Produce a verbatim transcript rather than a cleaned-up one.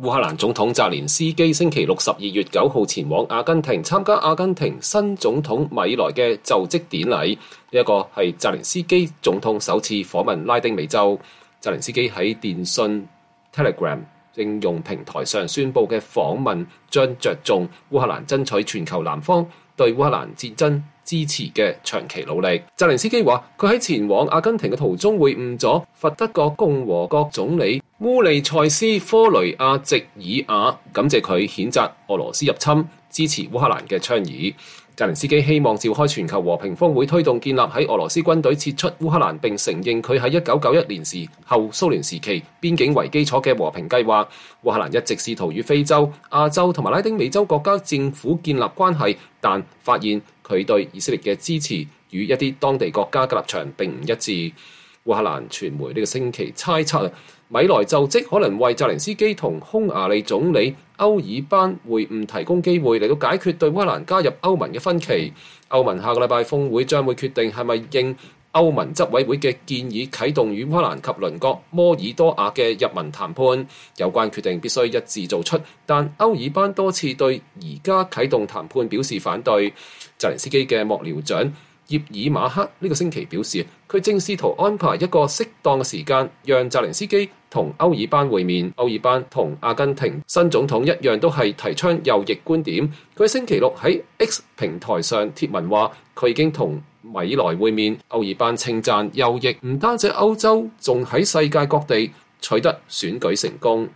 烏克蘭總統澤連斯基星期六十二月九號前往阿根廷參加阿根廷新總統米萊嘅就職典禮。呢一個係澤連斯基總統首次訪問拉丁美洲。澤連斯基喺電訊 Telegram 應用平台上宣布嘅訪問將着重烏克蘭爭取全球南方對烏克蘭戰爭支持嘅長期努力。澤連斯基話佢喺前往阿根廷嘅途中會晤咗佛得角共和國總理烏利塞斯科雷亞席爾瓦，感謝佢譴責俄羅斯入侵，支持烏克蘭嘅倡議。澤連斯基希望召開全球和平峰會，推動建立喺俄羅斯軍隊撤出烏克蘭並承認佢喺一九九一年時後蘇聯時期邊境為基礎嘅和平計劃。烏克蘭一直試圖與非洲、亞洲同埋拉丁美洲國家政府建立關係，但發現佢對以色列嘅支持與一啲當地國家嘅立場並唔一致。烏克蘭傳媒呢個星期猜測米萊就職可能為澤連斯基同匈牙利總理歐爾班會晤提供機會，嚟到解決對烏克蘭加入歐盟嘅分歧。歐盟下個禮拜峰會將會決定係咪應歐盟執委會嘅建議啟動與烏克蘭及鄰國摩爾多瓦嘅入盟談判。有關決定必須一致做出，但歐爾班多次對而家啟動談判表示反對。澤連斯基嘅幕僚長葉爾馬克呢個星期表示，佢正試圖安排一個適當嘅時間，讓澤連斯基同歐爾班會面。歐爾班同阿根廷新總統一樣，都係提倡右翼觀點。佢星期六喺 X 平台上貼文話，佢已經同米萊會面。歐爾班稱讚右翼唔單止歐洲，仲喺世界各地取得選舉成功。